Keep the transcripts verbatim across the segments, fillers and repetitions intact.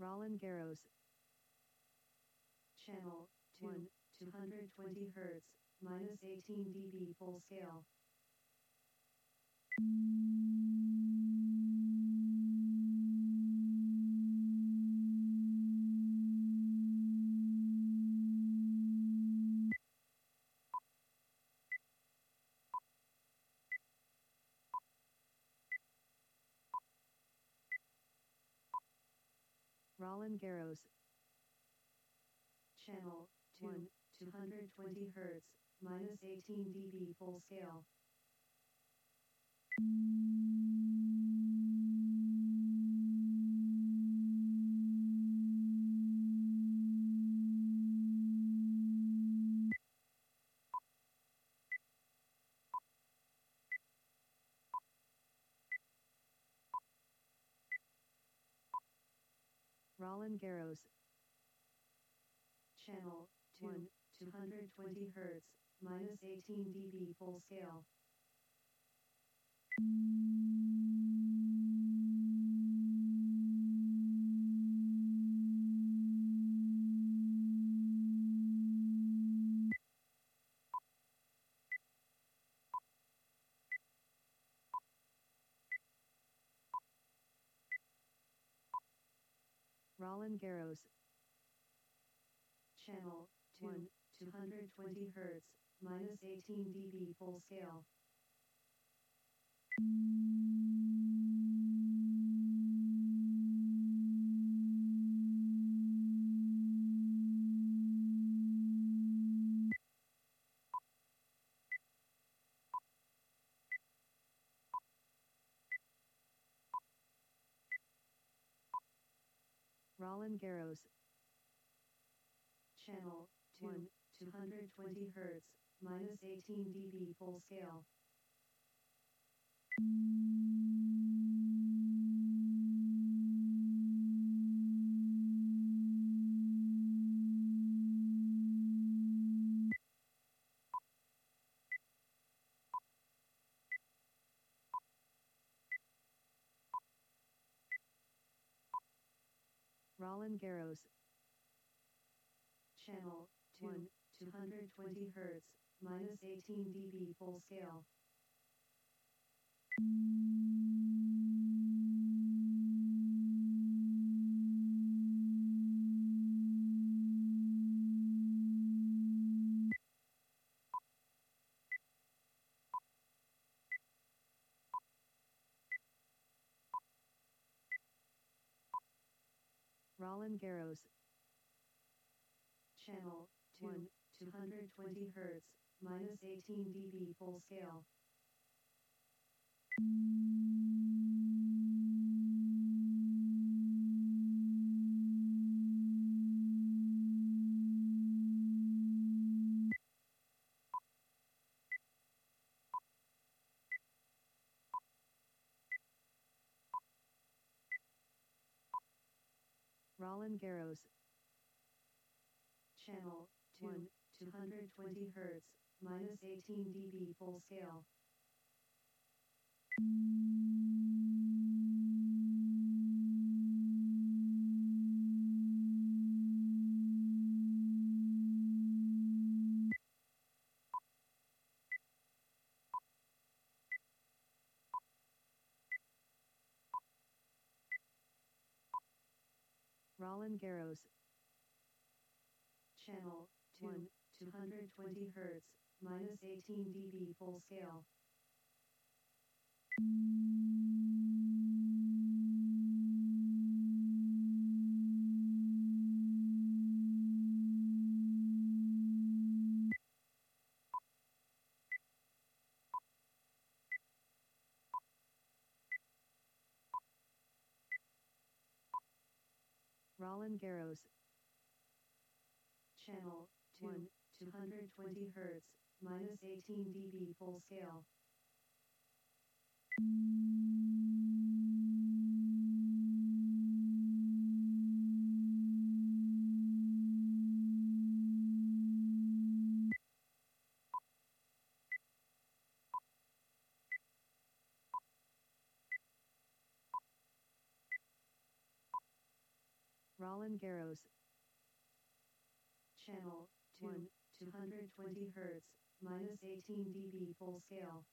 Roland Garros. Channel one, two hundred twenty hertz, minus eighteen decibels full scale. Roland Garros. Channel one, two hundred twenty hertz, minus eighteen decibels full scale. Roland Garros. Channel one, two hundred twenty hertz, minus eighteen decibels full scale. Roland Garros. Channel one, two hundred twenty hertz, minus eighteen decibels full scale. Roland Garros. Channel one, two hundred twenty hertz, minus eighteen decibels full scale. Roland Garros. Channel one, two hundred twenty hertz, minus eighteen decibels full scale. Roland Garros. Channel one, two hundred twenty hertz, minus eighteen decibels full scale. Roland Garros. Channel one, two hundred twenty hertz, minus eighteen decibels full scale. Roland Garros. Channel one, two hundred twenty hertz, minus eighteen decibels full scale. Roland Garros. Channel one, two hundred twenty hertz, minus eighteen decibels full scale. Roland Garros. Channel one, two hundred twenty hertz, minus eighteen decibels full scale.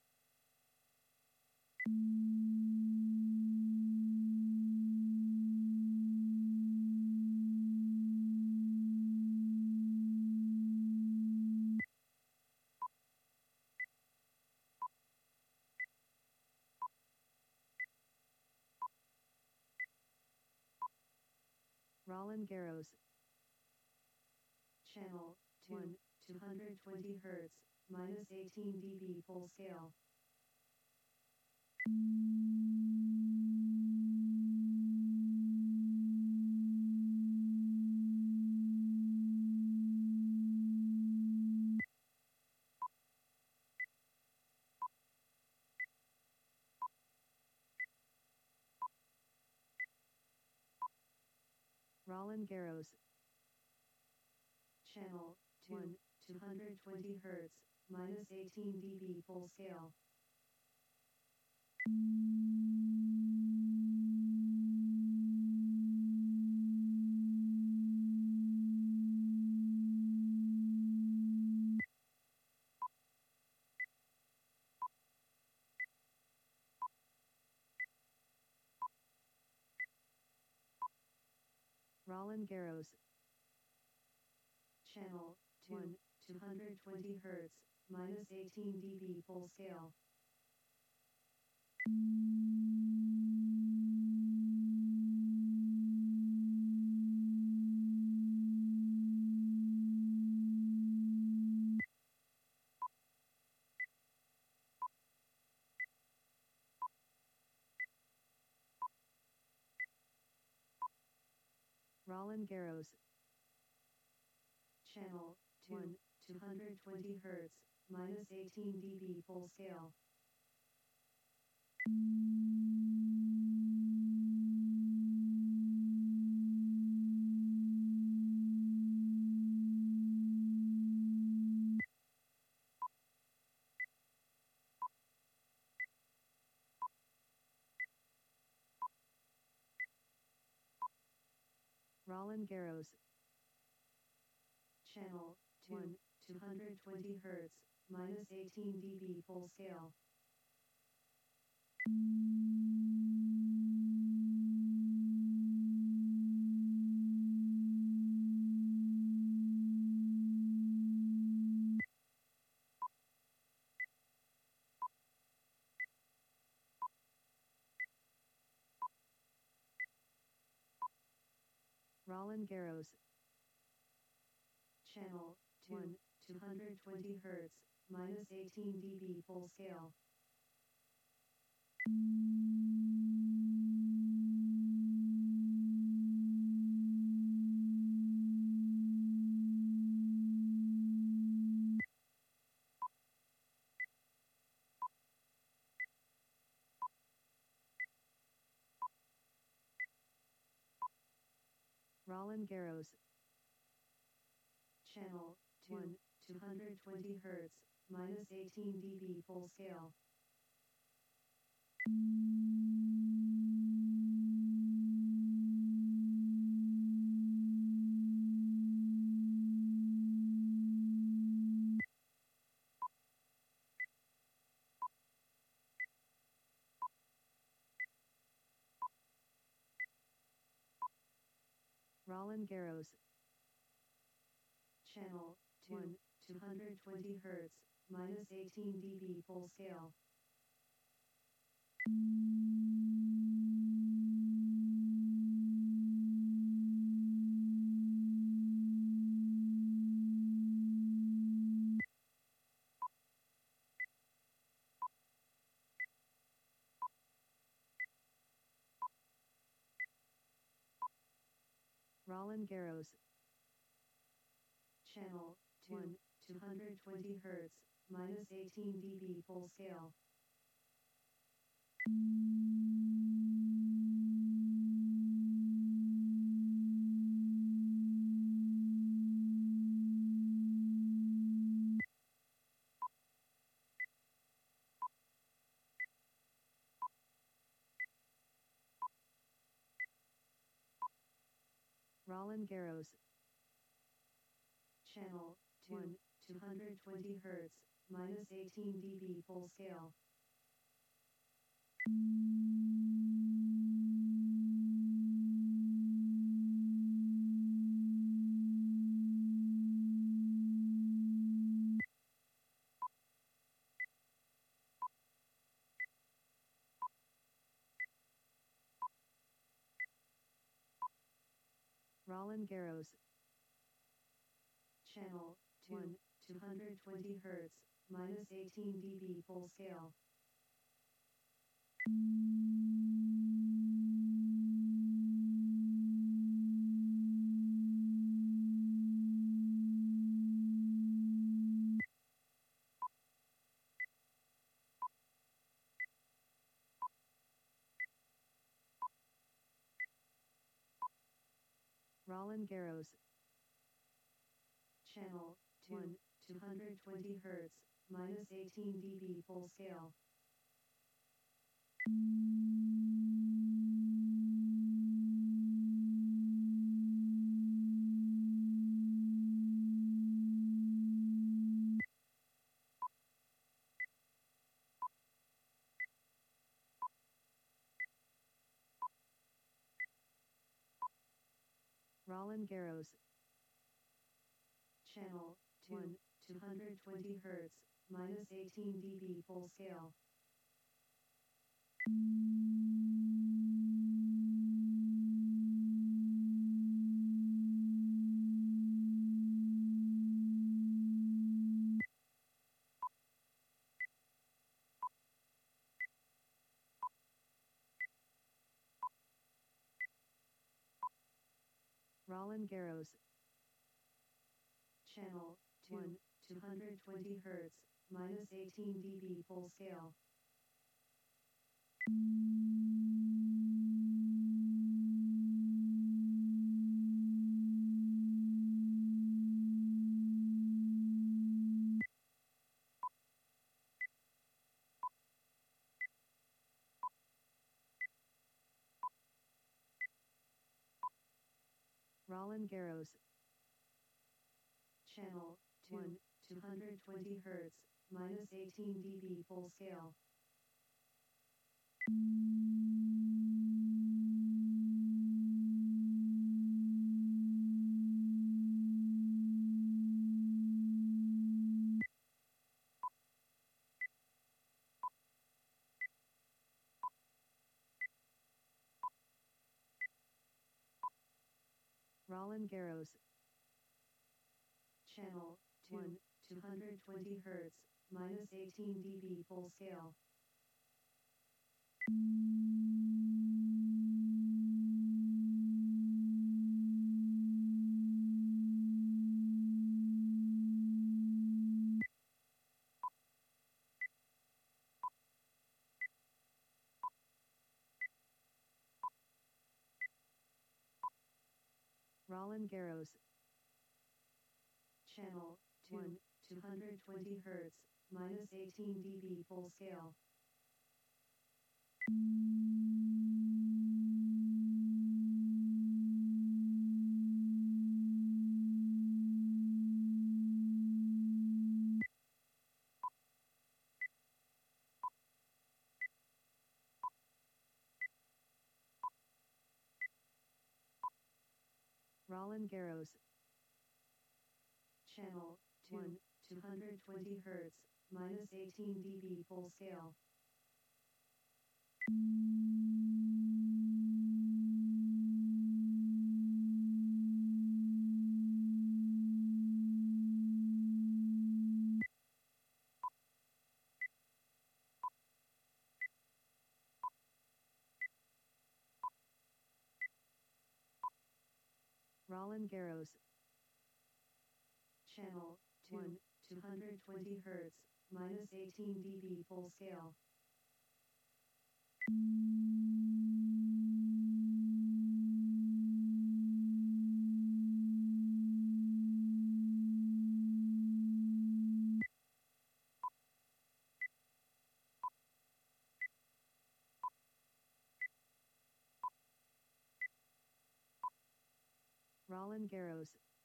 Roland Garros. Channel one, two hundred twenty hertz, minus eighteen decibels full scale. Roland Garros. Channel one, two hundred twenty hertz, minus eighteen decibels full scale. Roland Garros. Channel one, two hundred twenty hertz, minus eighteen decibels full scale. Roland Garros. Channel one, two hundred twenty hertz, minus eighteen decibels full scale. Roland Garros. Channel one, two hundred twenty hertz, minus eighteen decibels full scale. Roland Garros. Channel one, two hundred twenty hertz, minus eighteen decibels full scale. Roland Garros. Channel one, two hundred twenty hertz, minus eighteen decibels full scale. Roland Garros. Channel one, two hundred twenty hertz, minus eighteen decibels full scale. Roland Garros. Channel one, two hundred twenty hertz, minus eighteen decibels full scale. Roland Garros. Channel one, two hundred twenty hertz, minus eighteen decibels full scale. Roland Garros. Channel one, two hundred twenty hertz, minus eighteen decibels full scale. Roland Garros. Channel one, two hundred twenty hertz, minus eighteen decibels full scale. Roland Garros. Channel one, two hundred twenty hertz, minus eighteen decibels full scale. Roland Garros. Channel one, two hundred twenty hertz, minus eighteen decibels full scale. Roland Garros. Channel one, two hundred twenty hertz, minus eighteen decibels full scale. Roland Garros. Channel one, two hundred twenty hertz, minus eighteen decibels full scale. Roland Garros. Channel one, two hundred twenty hertz, minus eighteen decibels full scale. Roland Garros. Channel one, two hundred twenty hertz, minus eighteen decibels full scale. Roland Garros. Channel one, two hundred twenty hertz, minus eighteen decibels full scale. Roland Garros.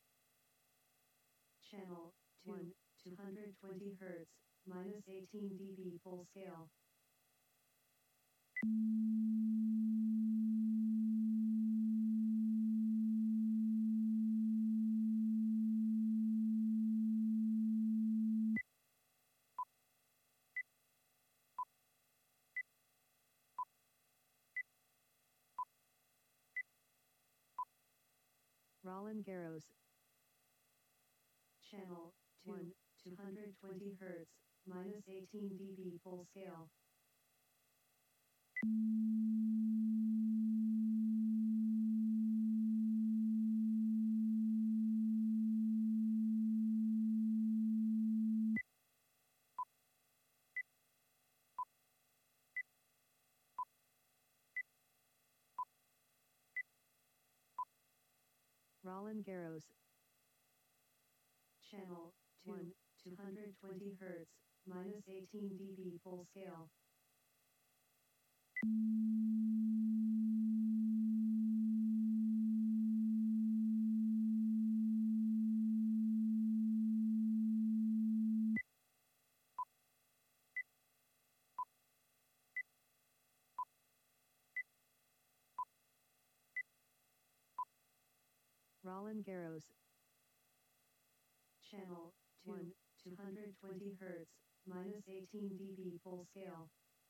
Channel one, two hundred twenty hertz, minus eighteen decibels full scale. Roland Garros. Channel one, two hundred twenty hertz, minus eighteen decibels full scale. Roland Garros. Channel one, two hundred twenty hertz, minus eighteen decibels full scale. Roland Garros. Channel one, two hundred twenty hertz, minus eighteen decibels full scale.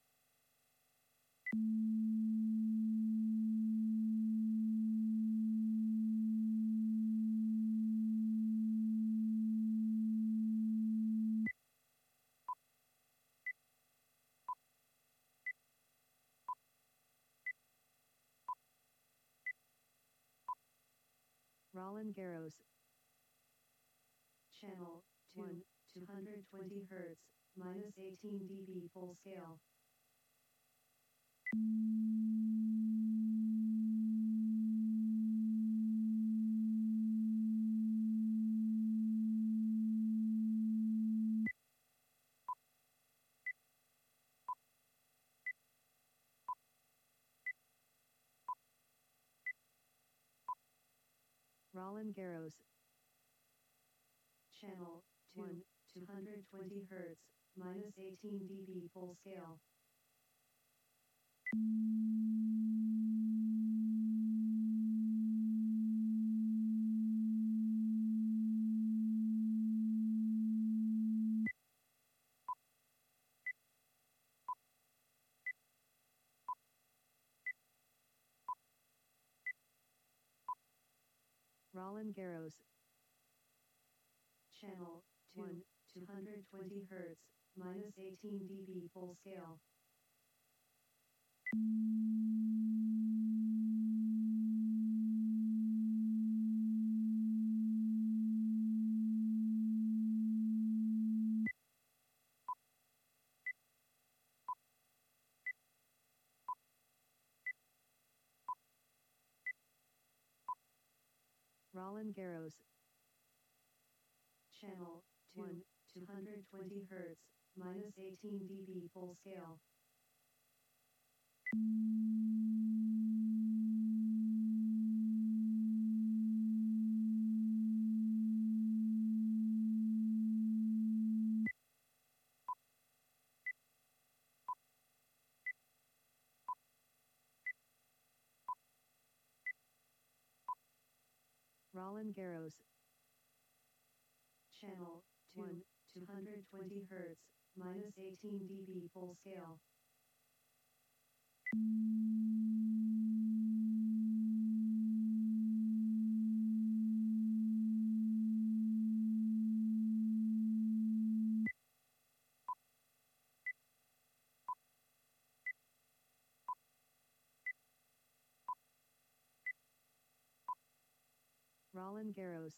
Roland Garros. Channel one, two hundred twenty hertz, minus eighteen decibels full scale. Roland Garros. Channel one, two hundred twenty hertz, minus eighteen decibels full scale. Roland Garros. Channel one, two hundred twenty hertz, minus eighteen decibels full scale. Roland Garros. Channel one, two hundred twenty hertz, minus eighteen decibels full scale. Roland Garros. Channel one, two hundred twenty hertz, minus eighteen decibels full scale. Roland Garros.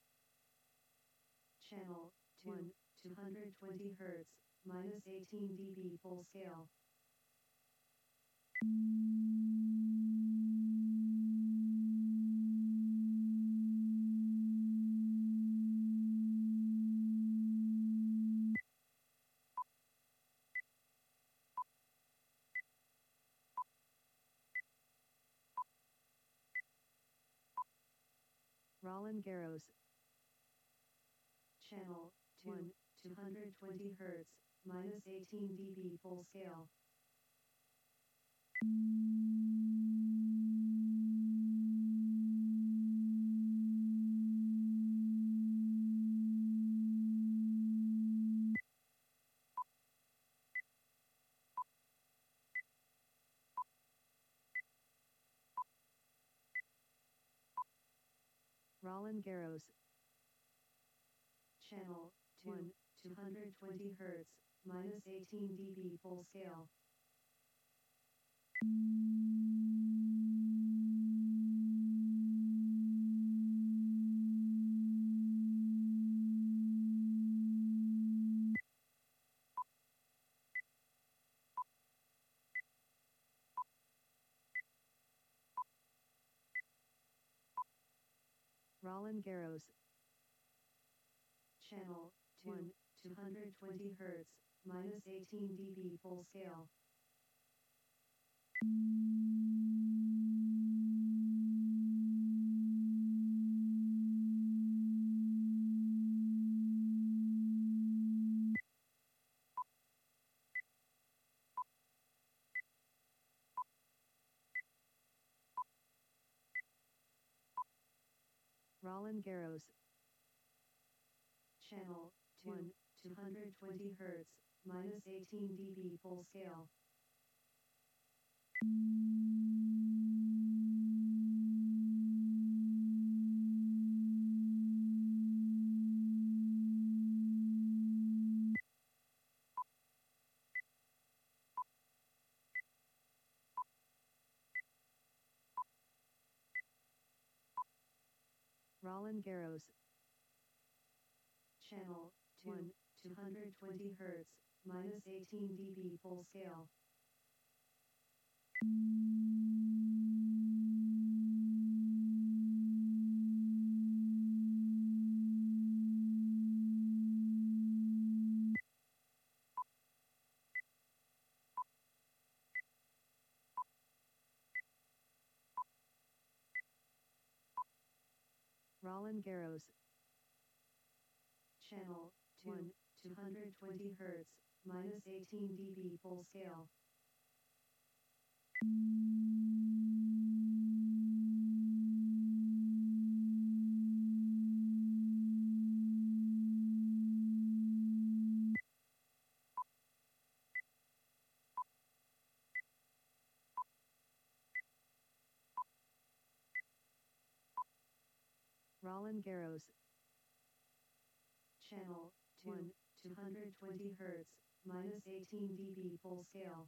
Channel one, two hundred twenty hertz, minus eighteen decibels full scale. Roland Garros. Channel one, two hundred twenty hertz, minus eighteen decibels full scale. Roland Garros. Channel one, two hundred twenty hertz, minus eighteen decibels full scale. Roland Garros. Channel one, two hundred twenty hertz, minus eighteen decibels full scale. Roland Garros. Channel one, two hundred twenty hertz, minus eighteen decibels full scale. Roland Garros. Channel one, two hundred twenty hertz, minus eighteen decibels full scale. Roland Garros. Channel one, two hundred twenty hertz, minus eighteen decibels full scale. Roland Garros. Channel one, two hundred twenty hertz, minus eighteen decibels full scale.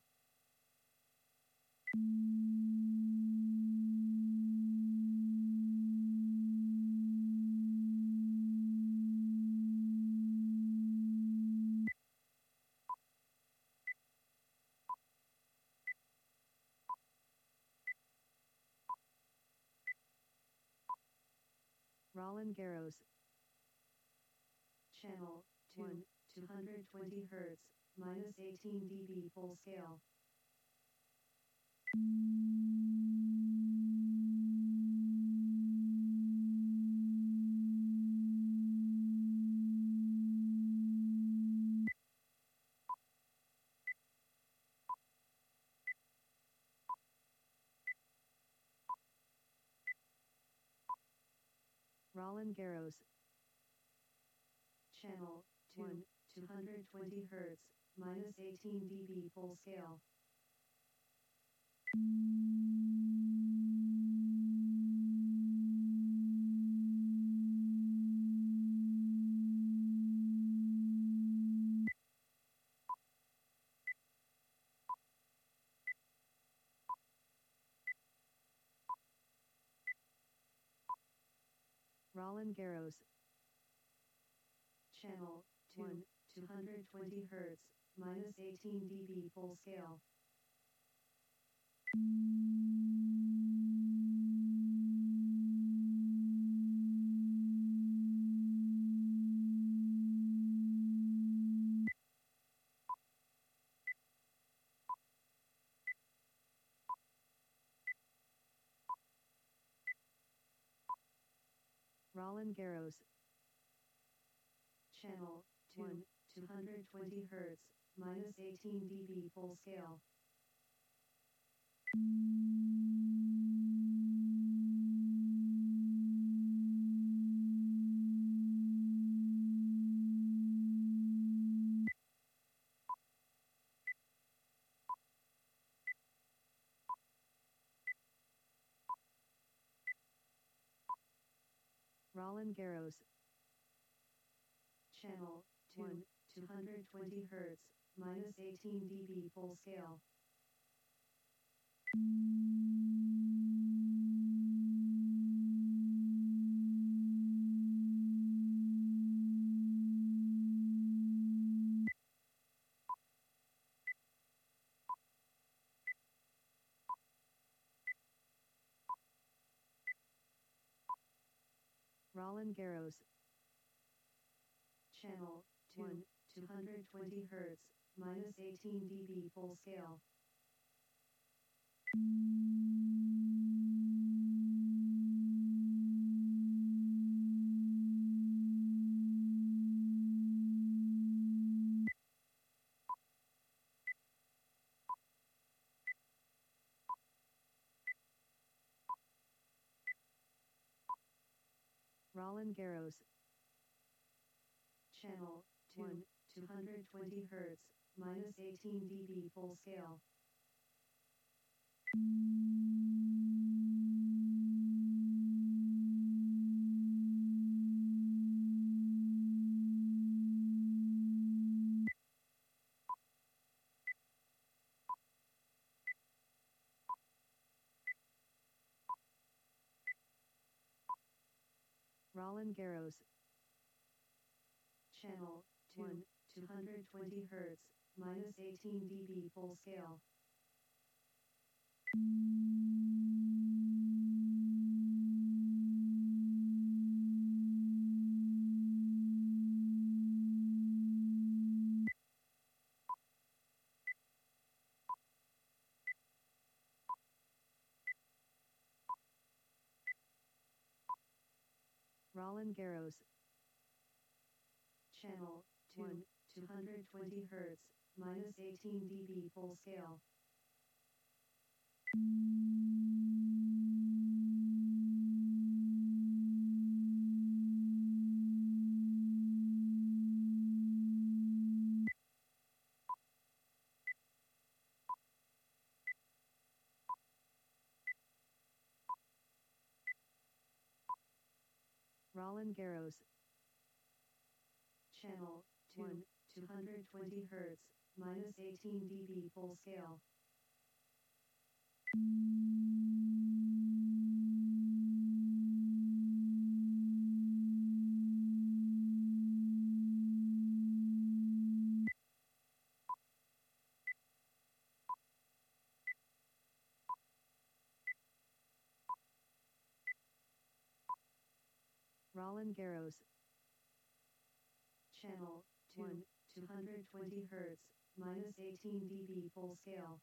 Roland Garros. Channel one, two hundred twenty hertz, minus eighteen decibels full scale. Roland Garros. Channel one, two hundred twenty hertz, minus eighteen decibels full scale. Roland Garros. Channel one, two hundred twenty hertz, minus eighteen decibels full scale. Roland Garros. Channel one, two hundred twenty hertz, minus eighteen decibels full scale. Roland Garros. Channel one, two hundred twenty hertz, minus eighteen decibels full scale. Roland Garros. Channel one, two hundred twenty hertz, minus eighteen decibels full scale. Roland Garros. Channel one, two hundred twenty hertz, minus eighteen decibels full scale. Roland Garros. Channel one, two hundred twenty hertz, minus eighteen decibels full scale. Roland Garros. Channel one, two hundred twenty hertz, minus eighteen decibels full scale. Roland Garros. Channel one, two hundred twenty hertz, minus eighteen decibels full scale. Roland Garros. Channel one, two hundred twenty hertz, minus eighteen decibels full scale.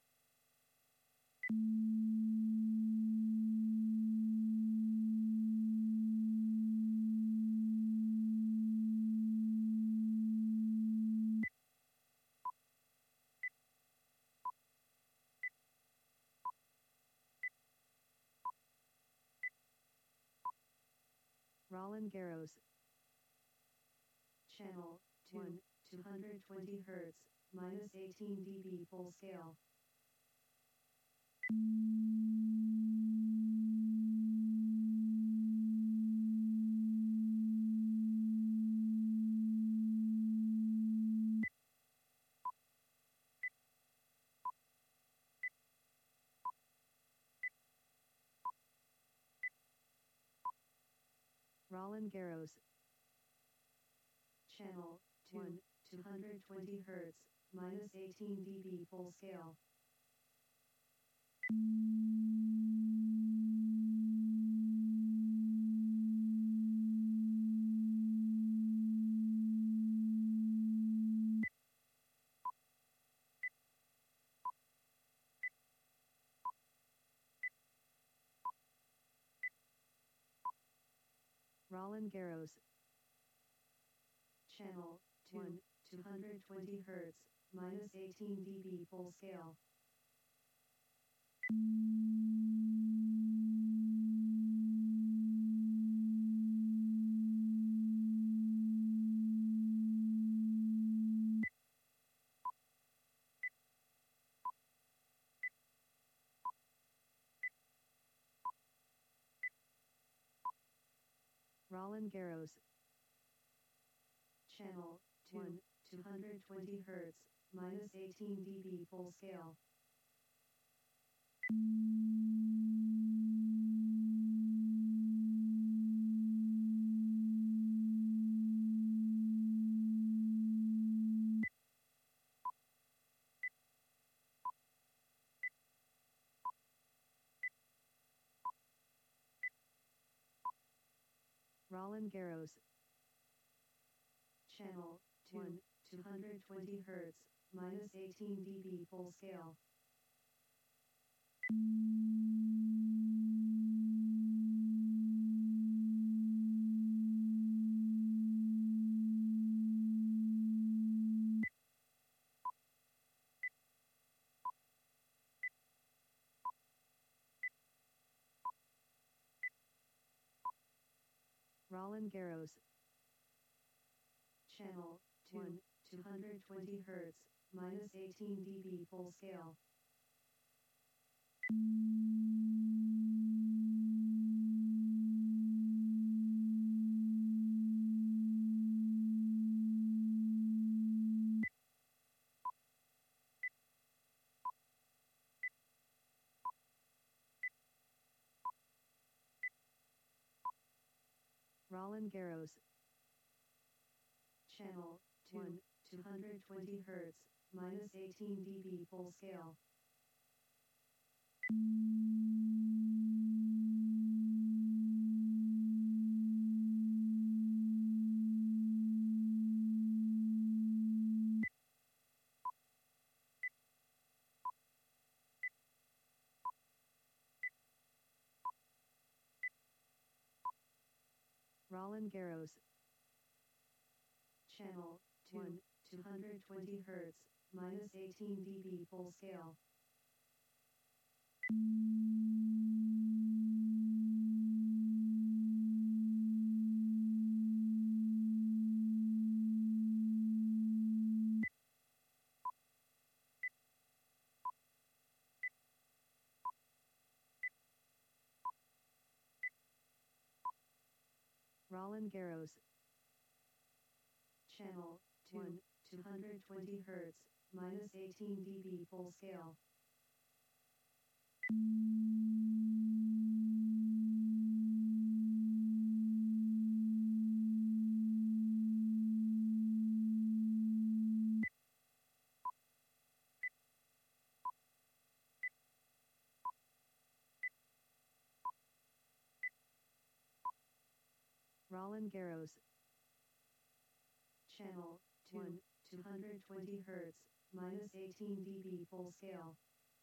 Roland Garros. Channel one, two hundred twenty hertz, minus eighteen decibels full scale. Roland Garros. Channel one, two hundred twenty hertz, minus eighteen decibels full scale. Roland Garros. Channel one, two hundred twenty hertz, minus eighteen decibels full scale. Roland Garros. Channel one, two hundred twenty hertz, minus eighteen decibels full scale. Roland Garros. Channel one, two hundred twenty hertz, minus eighteen decibels full scale. Roland Garros. Channel one, two hundred twenty hertz, minus eighteen decibels full scale. Roland Garros. Channel one, two hundred twenty hertz, minus eighteen decibels full scale. Roland Garros. Channel one, two hundred twenty hertz, minus eighteen decibels full scale. Roland Garros. Channel one, two hundred twenty hertz, minus eighteen decibels full scale. Roland Garros. Channel one, two hundred twenty hertz, minus eighteen decibels full scale.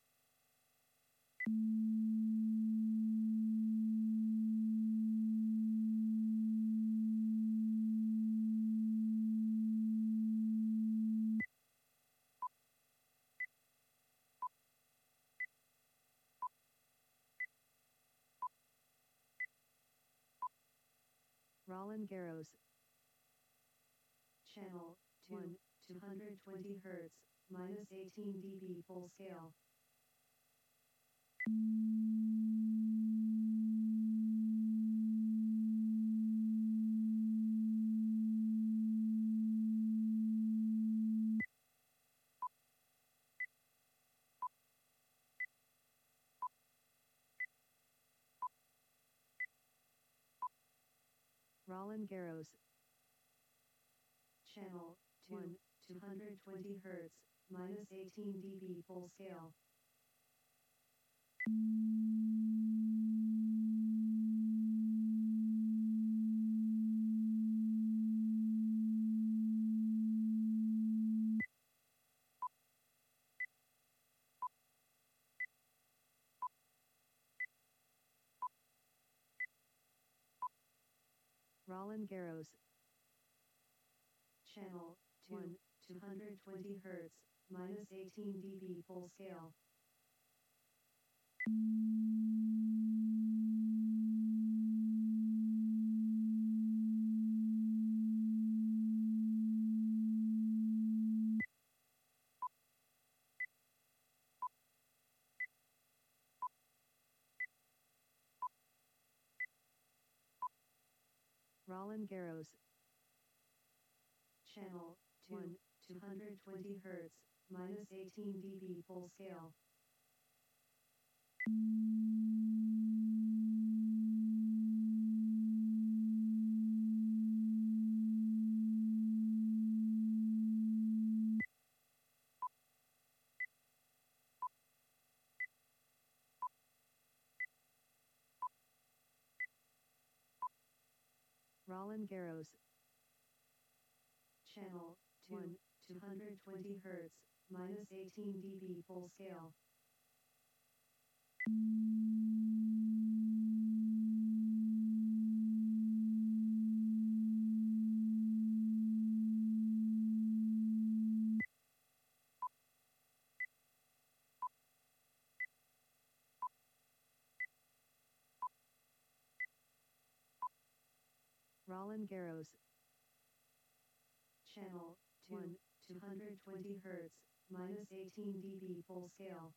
Roland Garros. Channel one, two hundred twenty hertz, minus eighteen decibels full scale. Roland Garros. Channel one, two hundred twenty hertz, minus eighteen decibels full scale. Roland Garros. Channel one, two hundred twenty hertz, minus eighteen decibels full scale. Roland Garros. Channel one, two hundred twenty hertz, minus eighteen decibels full scale. Roland Garros. Channel one, two hundred twenty hertz, minus eighteen decibels full scale. Roland Garros. Channel one, two hundred twenty hertz, minus eighteen decibels full scale.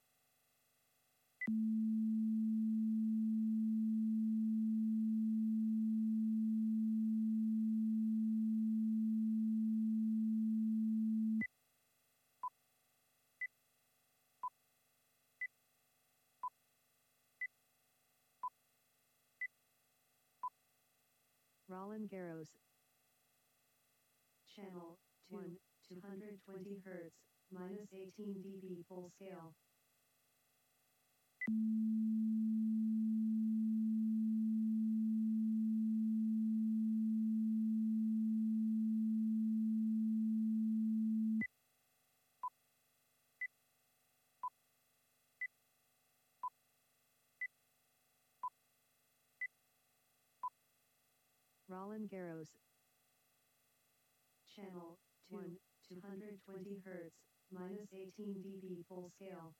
Roland Garros. Channel one, two hundred twenty hertz, minus eighteen decibels full scale. Roland Garros. Channel one, two hundred twenty hertz, minus eighteen decibels full scale.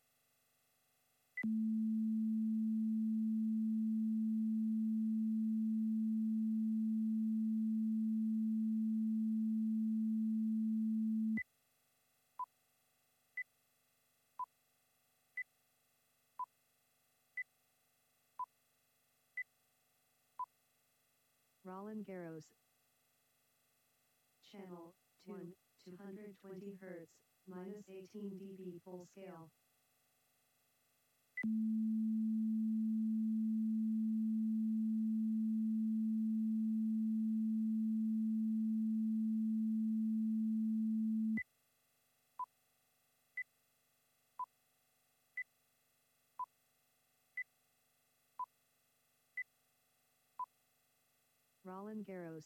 Roland Garros. Channel one, two hundred twenty hertz, minus eighteen decibels full scale. Roland Garros.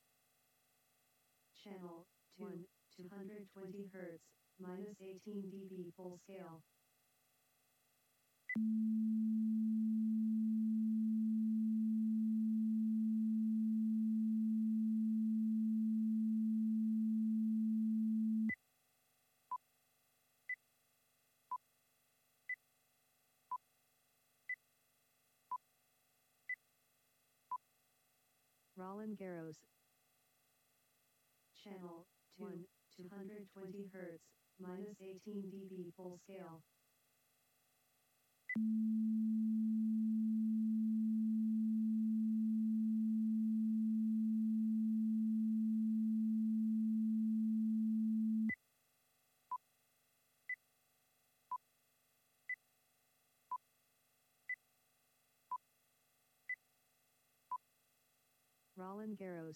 Channel one, two hundred twenty hertz, minus eighteen decibels full scale. Roland Garros. Channel one, two hundred twenty hertz, minus eighteen decibels full scale. Roland Garros.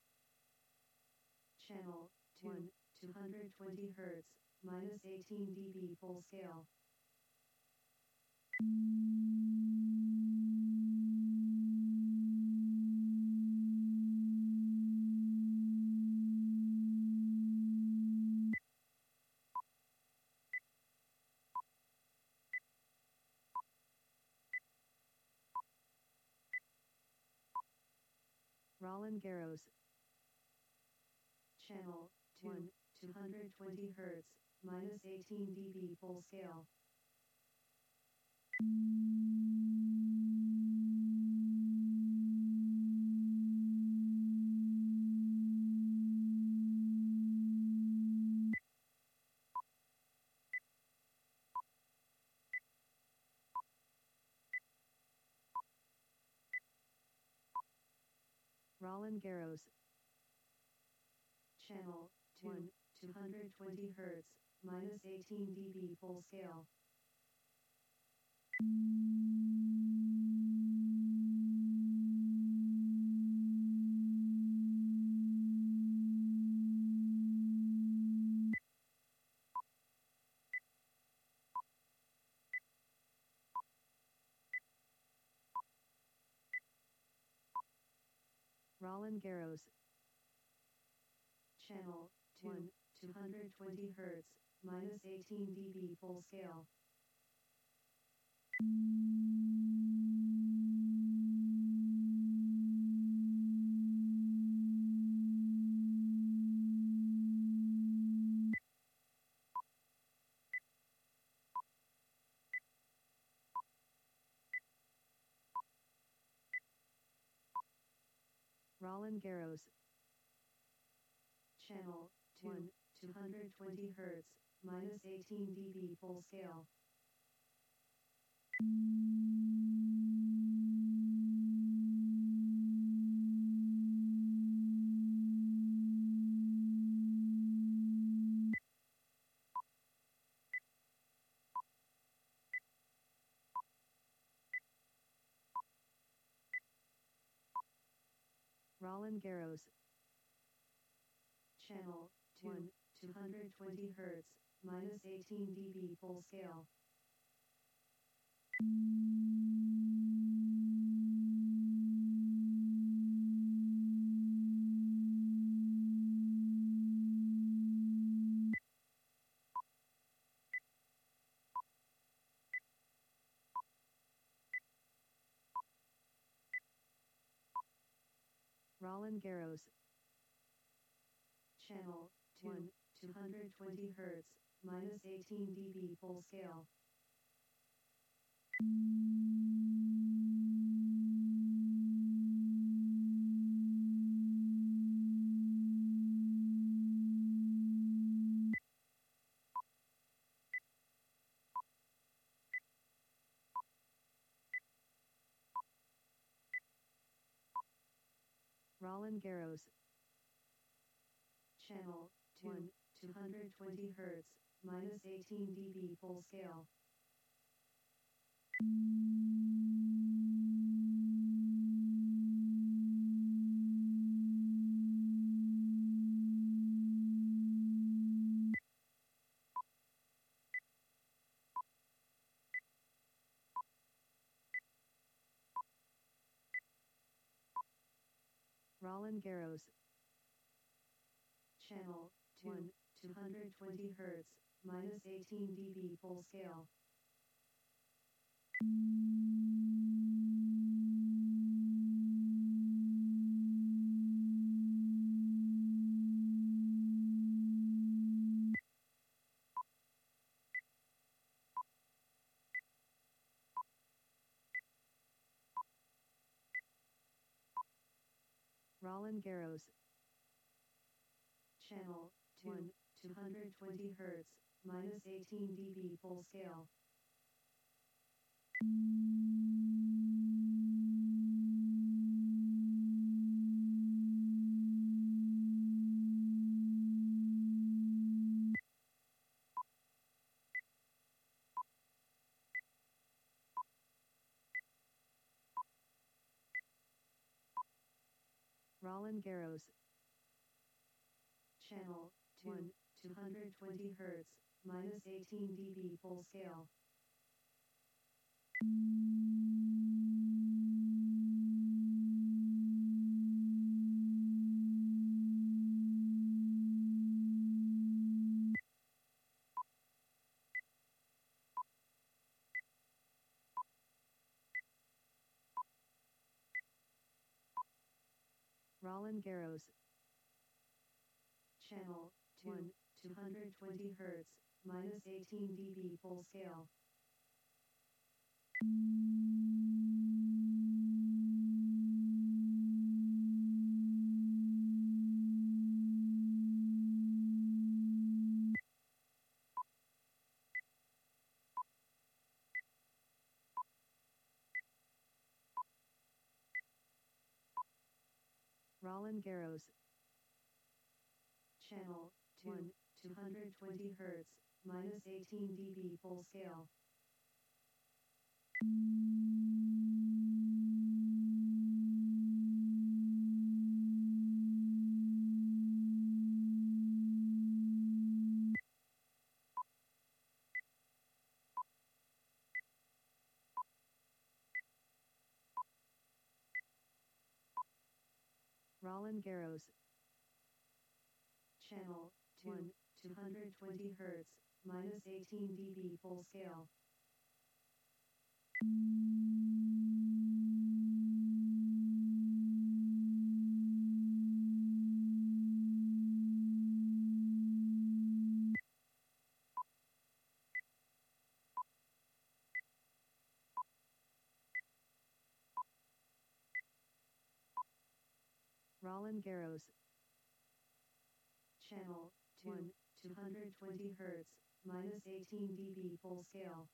Channel one, two hundred twenty hertz, minus eighteen decibels full scale. Roland Garros. Channel one, two hundred twenty hertz, minus eighteen dB full scale. Roland Garros. Channel one, two hundred twenty hertz, minus eighteen dB full scale. Roland Garros. Channel one, two hundred twenty hertz, minus eighteen dB full scale. Roland Garros. Channel one, two hundred twenty hertz, minus eighteen dB full scale. Roland Garros. Channel one, two hundred twenty hertz, minus eighteen dB full scale. Roland Garros. Channel one, two hundred twenty hertz, minus eighteen dB full scale. Roland Garros. Channel one, two hundred twenty hertz, minus eighteen dB full scale. Roland Garros. Channel one, two hundred twenty hertz, minus eighteen dB full scale. Roland Garros. Channel one, two hundred twenty hertz, minus eighteen dB full scale. Roland Garros. Channel one, two hundred twenty hertz, minus eighteen dB full scale. Roland Garros. Channel one, two hundred twenty hertz, minus eighteen dB full scale. Roland Garros. Channel one, two hundred twenty hertz, minus eighteen dB full scale. Roland Garros. Channel one, two hundred twenty hertz, minus eighteen dB full scale. Roland Garros. Channel one, two hundred twenty hertz, minus eighteen dB full scale.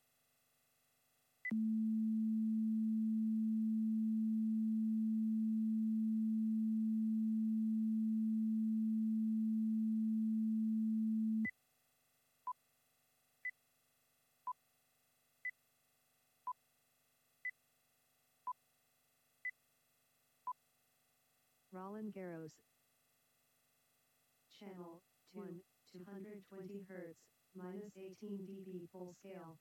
Roland Garros. Channel one, two hundred twenty hertz, minus eighteen dB full scale.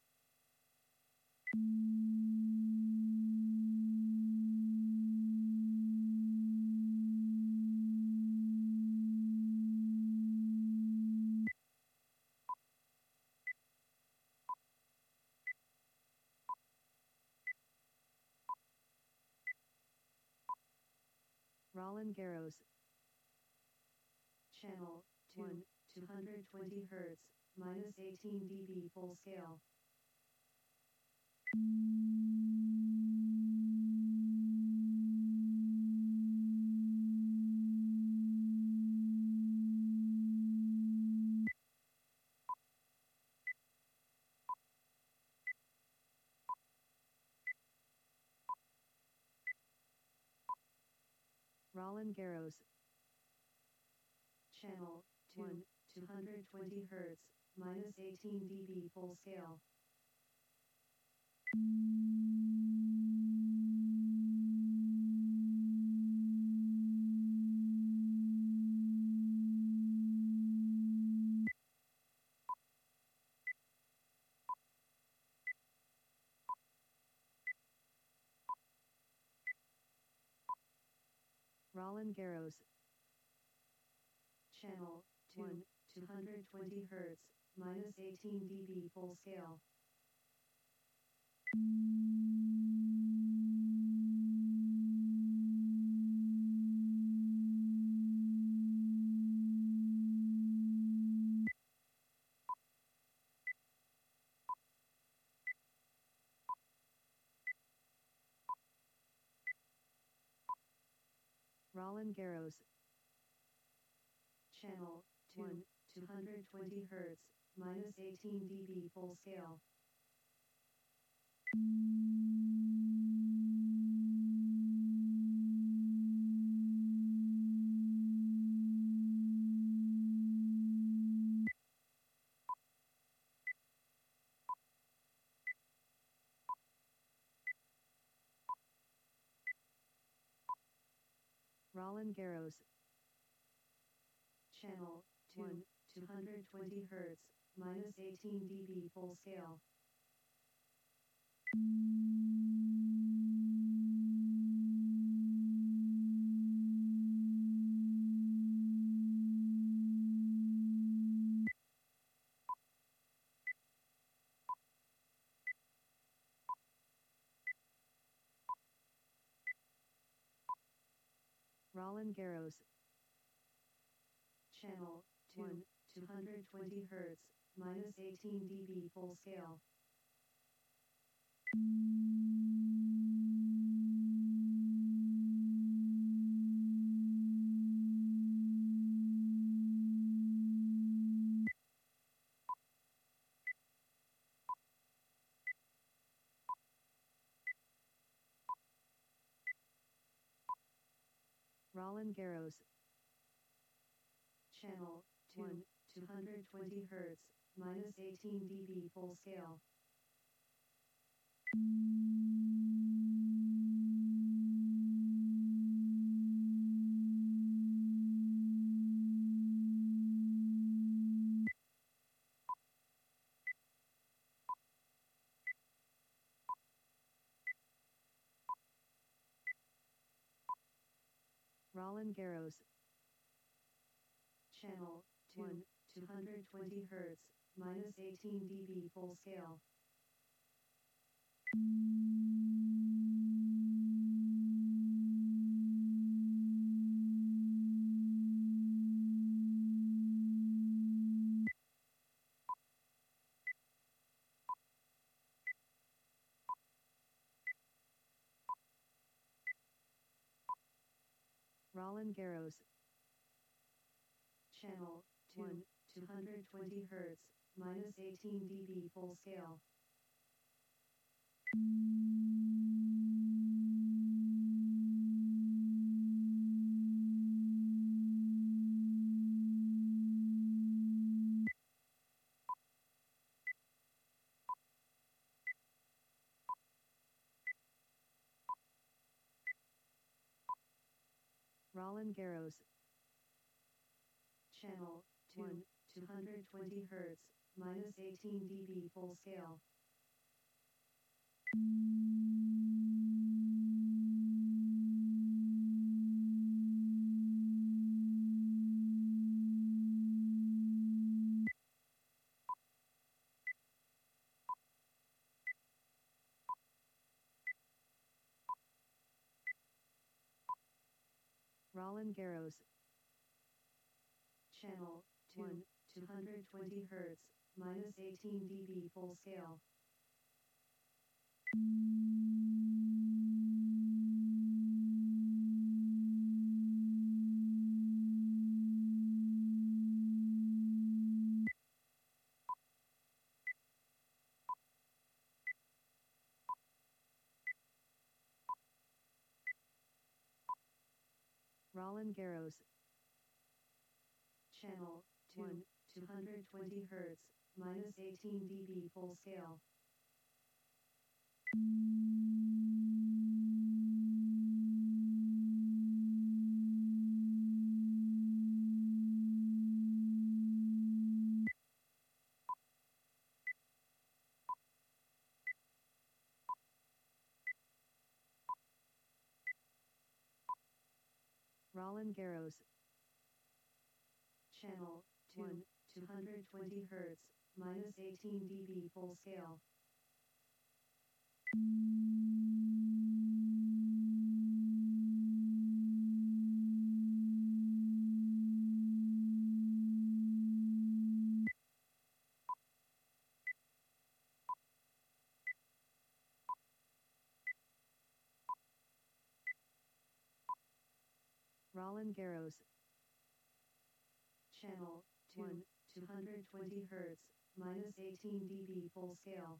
Roland Garros. Channel one, two hundred twenty hertz, minus eighteen dB full scale. Roland Garros. Channel one, two hundred twenty hertz, minus eighteen dB full scale. Roland Garros. Channel one, two hundred twenty hertz, minus eighteen dB full scale. Roland Garros. Channel one, two hundred twenty hertz, minus eighteen dB full scale. Roland Garros. Channel one, two hundred twenty hertz, minus eighteen dB full scale. Roland Garros. Channel one, two hundred twenty hertz, minus eighteen dB full scale. Roland Garros. Channel one, two hundred twenty hertz, minus eighteen dB full scale. Roland Garros. Channel one, two hundred twenty hertz, minus eighteen dB full scale. Roland Garros. Channel one, two hundred twenty hertz, minus eighteen dB full scale. Roland Garros. Channel one, two hundred twenty hertz, minus eighteen dB full scale. Roland Garros. Channel one, two hundred twenty hertz, minus eighteen dB full scale. Roland Garros. Channel one, two hundred twenty hertz, minus eighteen dB full scale. Roland Garros. Channel one, two hundred twenty hertz, minus eighteen dB full scale. Roland Garros. Channel one, two hundred twenty hertz, minus eighteen dB full scale.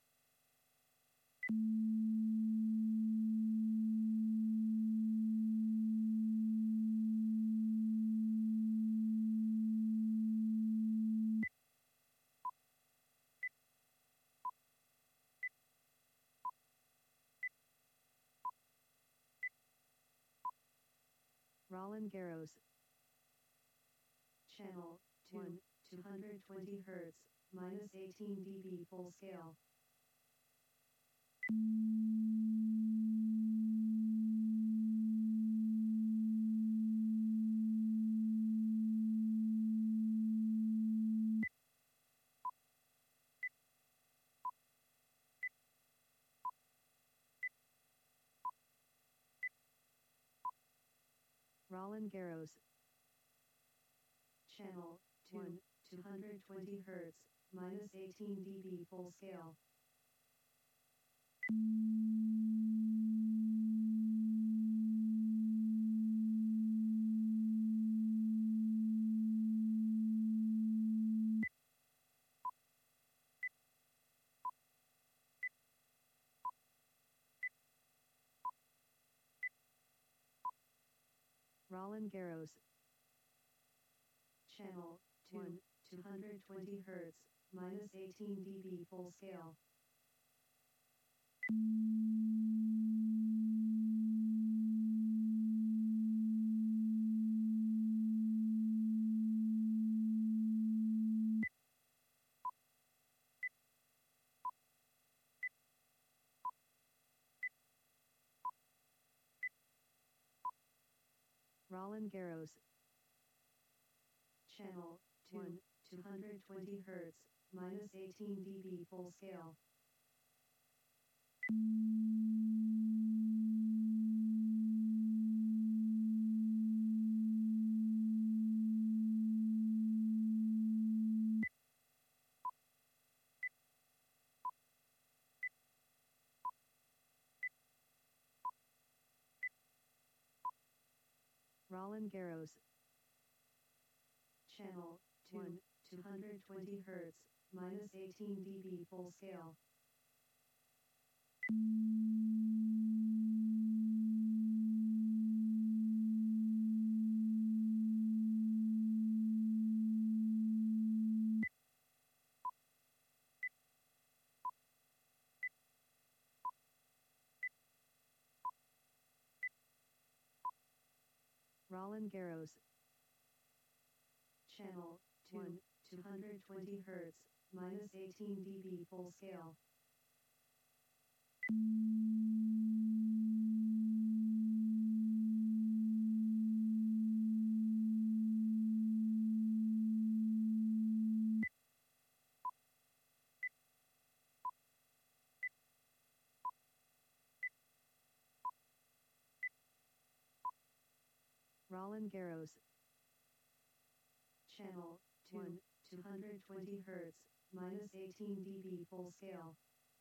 Roland Garros. Channel one, two hundred twenty hertz, minus eighteen dB full scale. Roland Garros. Channel one, two hundred twenty hertz, minus eighteen dB full scale. Roland Garros. Channel one, two hundred twenty hertz, minus eighteen dB full scale. Roland Garros. Channel one, two hundred twenty hertz, minus eighteen dB full scale. Roland Garros. Channel one, two hundred twenty hertz, minus eighteen dB full scale. Roland Garros. Channel one, two hundred twenty hertz, minus eighteen dB full scale. Roland Garros. Channel one, two hundred twenty hertz, minus eighteen dB full scale.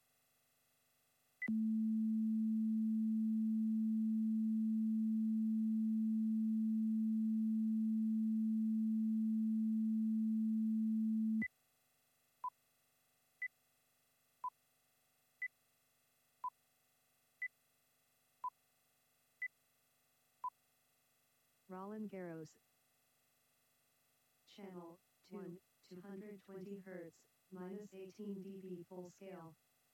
Roland Garros. Channel one, two hundred twenty hertz, minus eighteen dB full scale.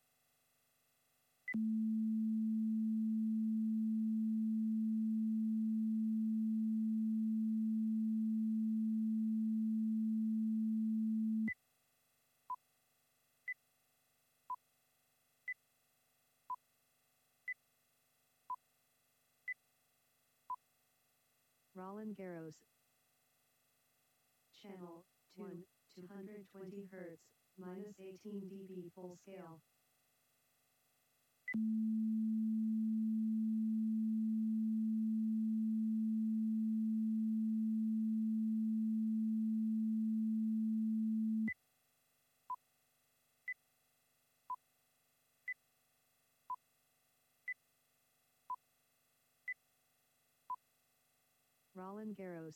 Roland Garros. Channel one, two hundred twenty hertz, minus eighteen dB full scale. Roland Garros.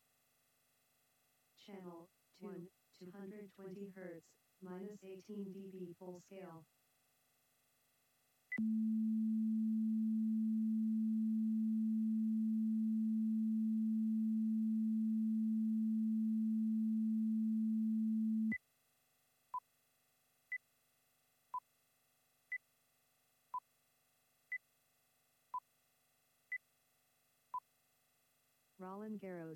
Channel one, two hundred twenty hertz, minus eighteen dB full scale. Roland Garros.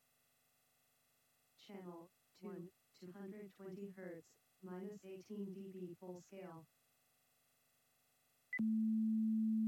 Channel one, two hundred twenty hertz, minus eighteen dB full scale.